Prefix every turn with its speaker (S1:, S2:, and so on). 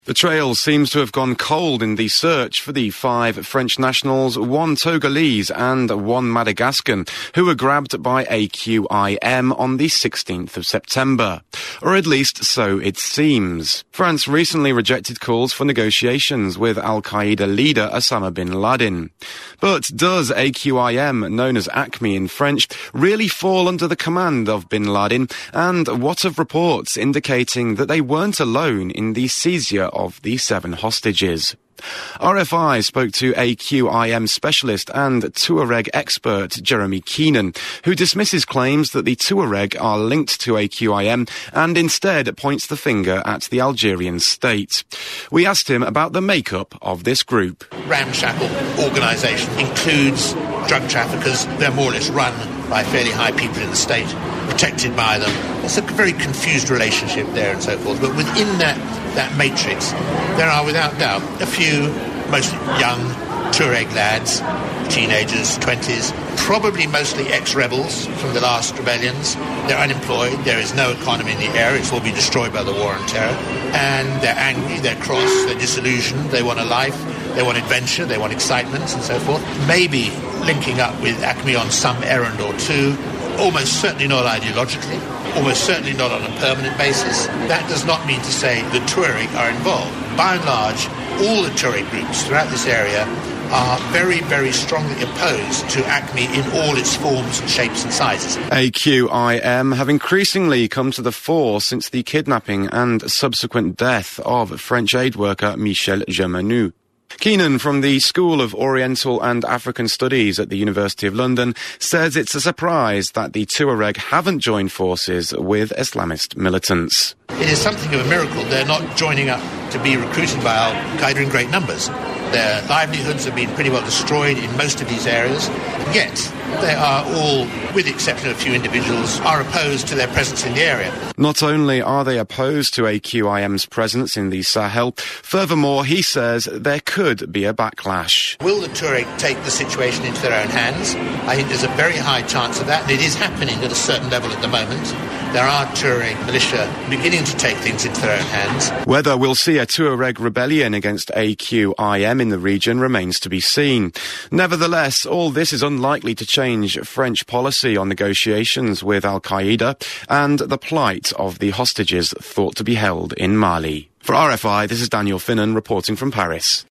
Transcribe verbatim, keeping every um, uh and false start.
S1: The trail seems to have gone cold in the search for the five French nationals, one Togolese and one Madagascan, who were grabbed by A Q I M on the sixteenth of September. Or at least so it seems. France recently rejected calls for negotiations with Al-Qaeda leader Osama bin Laden. But does A Q I M, known as AQMI in French, really fall under the command of bin Laden? And what of reports indicating that they weren't alone in the seizure of the seven hostages? R F I spoke to A Q I M specialist and Tuareg expert Jeremy Keenan, who dismisses claims that the Tuareg are linked to A Q I M and instead points the finger at the Algerian state. We asked him about the makeup of this group.
S2: Ramshackle organisation includes drug traffickers. They're more or less run by fairly high people in the state, protected by them. It's a very confused relationship there and so forth. But within that, that matrix, there are without doubt a few, mostly young Tuareg lads, teenagers, twenties, probably mostly ex-rebels from the last rebellions. They're unemployed, there is no economy in the area, it's all been destroyed by the war on terror. And they're angry, they're cross, they're disillusioned, they want a life, they want adventure, they want excitement and so forth. Maybe linking up with AQMI on some errand or two, almost certainly not ideologically, almost certainly not on a permanent basis. That does not mean to say the Tuareg are involved. By and large, all the Tuareg groups throughout this area are very, very strongly opposed to AQMI in all its forms and shapes and sizes.
S1: A Q I M have increasingly come to the fore since the kidnapping and subsequent death of French aid worker Michel Germanu. Keenan from the School of Oriental and African Studies at the University of London says it's a surprise that the Tuareg haven't joined forces with Islamist militants.
S2: It is something of a miracle they're not joining up to be recruited by Al-Qaeda in great numbers. Their livelihoods have been pretty well destroyed in most of these areas, yet they are all, with the exception of a few individuals, are opposed to their presence in the area.
S1: Not only are they opposed to A Q I M's presence in the Sahel, furthermore, he says there could be a backlash.
S2: Will the Tuareg take the situation into their own hands? I think there's a very high chance of that, and it is happening at a certain level at the moment. There are Tuareg militia beginning to take things into their own hands.
S1: Whether we'll see a Tuareg rebellion against A Q I M in the region remains to be seen. Nevertheless, all this is unlikely to change French policy on negotiations with Al-Qaeda and the plight of the hostages thought to be held in Mali. For R F I, this is Daniel Finnan reporting from Paris.